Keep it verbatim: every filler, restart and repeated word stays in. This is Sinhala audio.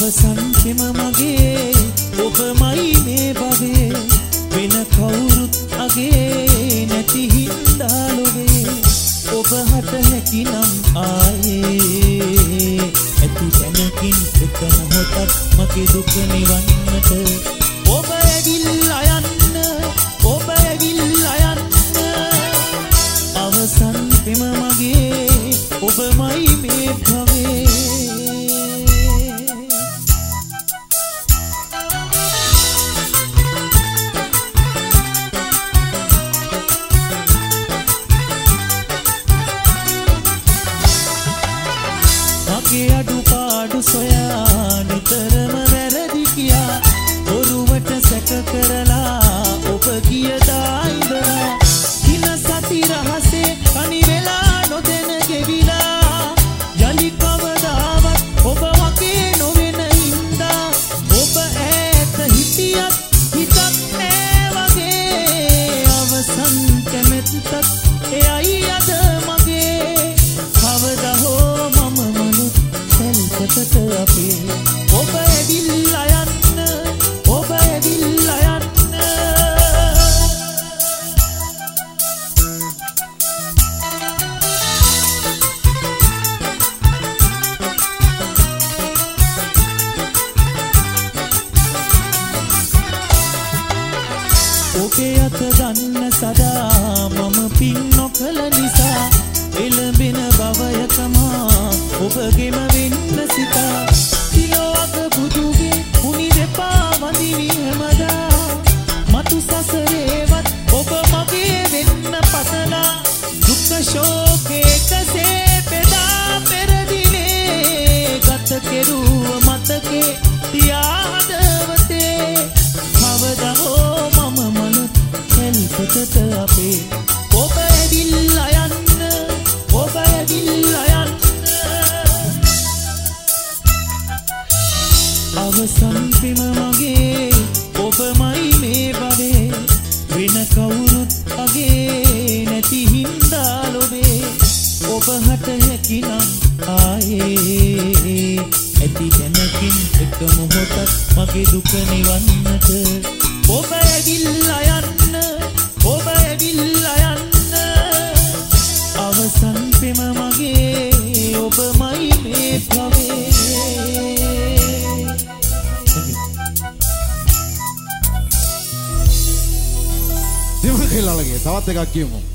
අවසන් පෙම මගේ ඔබමයි මේ භවයේ වෙන කවුරුත් අගේ නැති හින්දා ලොවේ ඔබ හට හැකිනම් ආයේ ඇති තැනකින් එක මොහොතක් මගේ දුක නිවන්නට ඔබ ඇවිල්ලා යන්න ඔබ ඇවිල්ලා යන්න අවසන් පෙම මගේ ඔබමයි මේ භවයේ මගේ අඩුපාඩු සොයා නිතරම වැරදි කියා බොරුවට සැක කරලා ඔබ ගියදා ඉවරා දින සති රහසේ කණි වෙලා නොදැන ගෙවිලා යලි කවදාවත් ඔබ වගේ නොවෙන හින්දා ඔබ ඈත හිටියත් හිතක් නෑ වගේ අවසන් කැමැත්තක් එයයි අද මගේ කවදා හෝ මම මනුත් සැල්පතට අපේ ඔබ ඇවිල්ලා යන්න ඔබ ඇවිල්ලා යන්න ඔබේ අත ගන්න සදා මම පින් නොකළ නිසා එළඹෙන බවයකම ඔබගෙම වෙන්න සිතා තිලෝක බුදුගේ උනි දෙපා වඳිවි හැමදා මතු සසරේවත් ඔබ මගේ වෙන්න පතලා දුක් ශෝකේ කසේ පෙදා පෙරදිනේ ගත කෙරුව මතකේ තියා හදවතේ කවදා හෝ මම මනුත් සැල්පතට අපේ ඔබ ඇවිල්ලා යන්න ඔබ ඇවිල්ලා යන්න අවසන් පෙම මගේ ඔබමයි මේ භවයේ වෙන කවුරුත් අගේ නැති හින්දා ලොවේ ඔබ හට හැකිනම් ආයේ ඇති දැනකින් එක මොහොතක් මගේ දුක නිවන්නට ඔබ ඇවිල්ලා යන්න ඔබ ඇවිල්ලා යන්න අවසන් පෙම මගේ ඔබමයි මේ භවයේ දිමුක කෙල්ලලගේ තවත් එකක් කියමු